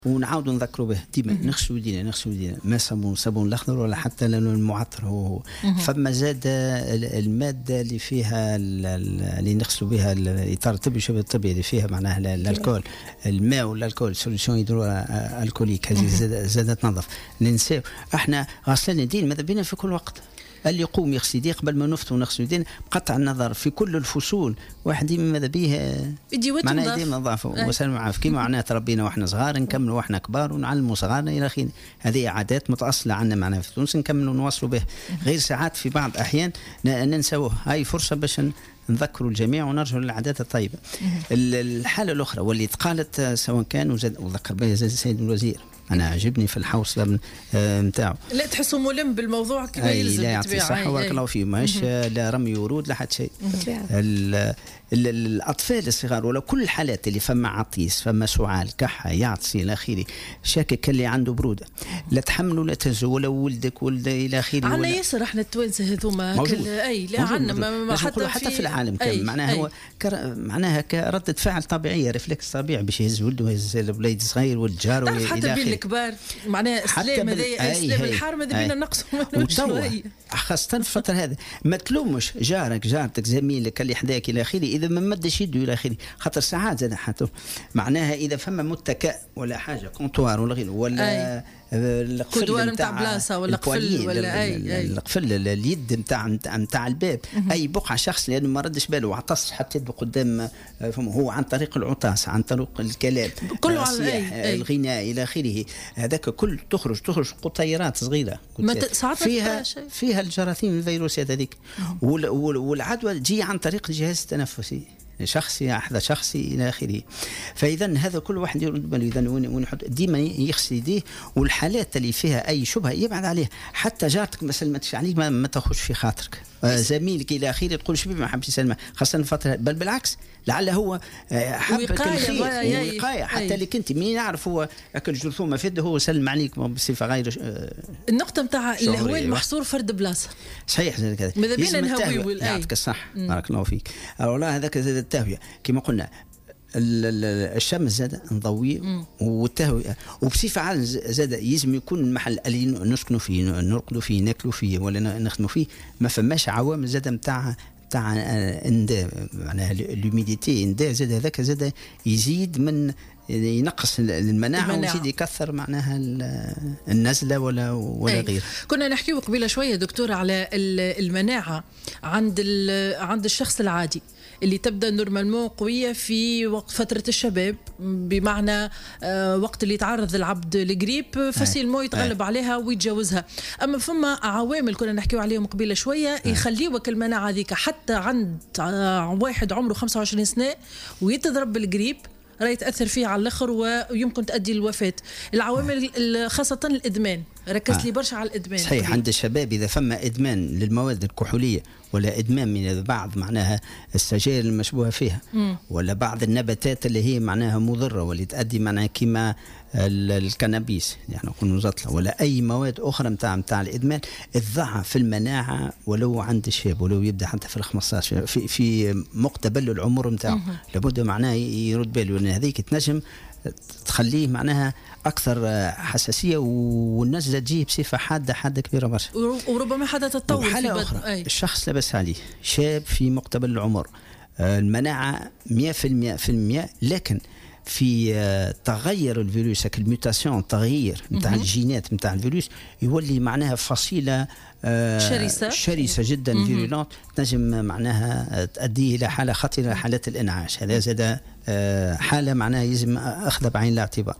ونعاودوا نذكروا به ديما نغسلوا يدينا ما صابون الاخضر ولا حتى لانه المعطر هو فما زاد الماده اللي فيها اللي نغسلوا بها الاطار الطبي شبه الطبي اللي فيها معناها الكول الماء ولا الكول سوليسيون هيدرو الكوليك هذه زادت تنظف ننساو احنا غسلنا يدين ماذا بينا في كل وقت اللي يقوم يغسل يديه قبل ما نفطر ونغسل يدينا بقطع النظر في كل الفصول واحد ديما ماذا بيه معناها ديما نظافه وسلم عاف كيما معناها تربينا واحنا صغار نكملوا واحنا كبار ونعلموا صغارنا الى اخره. هذه عادات متاصله عندنا معناها في تونس نكملوا نواصلوا به غير ساعات في بعض الاحيان ننسوه. هاي فرصه باش نذكروا الجميع ونرجعوا للعادات الطيبه. الحاله الاخرى واللي تقالت سواء كان وذكر بها زاد السيد الوزير أنا عجبني في الحوصلة نتاعو لا تحسوا ملم بالموضوع كما يلزم. لا يعطي الصحة وبارك الله فيه ماهيش لا رمي ورود لا حتى شيء. الأطفال الصغار ولا كل الحالات اللي فما عطيس فما سعال كحة يعطسي إلى آخره شاكك اللي عنده برودة لا تحملوا لا تهزوا ولا ولدك ولد إلى آخره. عنا ياسر احنا التوانسة هذوما أي لا عنا حتى في العالم كامل معناها هو معناها كردة فعل طبيعية ريفلكس طبيعي باش يهز ولده ويهز الوليد صغير والجار إلى آخره. حتى الكبار معناها السلام هذا السلام الحار ماذا بينا نقص شويه خاصة في الفترة هذه ما تلومش جارك جارتك زميلك اللي حداك إلى آخره إذا ما مدش يده إلى آخره خاطر ساعات زاد حتى معناها إذا فما متكأ ولا حاجة كونتوار ولا غير ولا القفل نتاع بلاصه ولا قفل ولا القفل اليد نتاع الباب اي بقعه شخص لانه ما ردش باله وعطس حتى يده قدام هو عن طريق العطاس عن طريق الكلام كله الغناء الى اخره هذاك كل تخرج قطيرات صغيره فيها الجراثيم الفيروسات هذيك والعدوى تجي عن طريق الجهاز التنفسي شخصي أحد شخصي إلى آخره. فإذا هذا كل واحد يرد باله إذا وين يحط ديما يغسل يديه والحالات اللي فيها أي شبهة يبعد عليها حتى جارتك ما سلمتش عليك ما تاخذش في خاطرك زميلك إلى آخره تقول شبيه ما حبش يسلمه خاصة الفترة بل بالعكس لعل هو حبك الخير وقاية حتى اللي كنت مين يعرف هو أكل جرثومة في يده هو سلم عليك بصفة غير النقطة متاع الهواء المحصور فرد بلاصة صحيح زي كذا ماذا بينا نهوي يعطيك الصح بارك الله فيك. والله هذاك زاد التهوية كما قلنا الشمس زاد نضوي والتهوية وبصفة عامة زاد يلزم يكون المحل اللي نسكنوا فيه نرقدوا فيه ناكلوا فيه ولا نخدموا فيه ما فماش عوامل زاد نتاع انداء معناها الهوميديتي انداء زاد هذاك زاد يزيد من ينقص المناعة ويزيد يكثر معناها النزلة ولا غير. كنا نحكي قبيله شوية دكتور على المناعة عند الشخص العادي اللي تبدأ نورمالمون قوية في وقت فترة الشباب بمعنى وقت اللي يتعرض العبد للجريب فاسيلمون يتغلب عليها ويتجاوزها. أما فما عوامل كنا نحكيو عليهم قبيله شوية يخليوك المناعة ذيك حتى عند واحد عمره 25 سنة ويتضرب بالجريب راهي تأثر فيه على الآخر ويمكن تؤدي للوفاة. العوامل خاصة الإدمان ركزت لي برشا على الإدمان صحيح عند الشباب إذا فما إدمان للمواد الكحولية ولا إدمان من بعض معناها السجائر المشبوهة فيها ولا بعض النباتات اللي هي معناها مضرة واللي تؤدي معناها كما الكنابيس يعني نقول نزطلة ولا أي مواد أخرى متاع الإدمان الضعف في المناعة ولو عند الشاب ولو يبدأ حتى في 15 في مقتبل العمر متاعه لابد معناها يرد باله لأن هذيك تنجم تخليه معناها أكثر حساسية والنزلة تجي بصفة حادة كبيرة برشا وربما حدا تتطور في حالة أخرى الشخص لبس عليه شاب في مقتبل العمر المناعة 100% لكن في تغير الفيروس الميوتاسيون تغيير نتاع الجينات نتاع الفيروس يولي معناها فصيلة شرسة جدا فيرولانت تنجم معناها تؤدي إلى حالة خطيرة حالة الإنعاش. هذا زاد حالة معناها يجب أخذ بعين الاعتبار.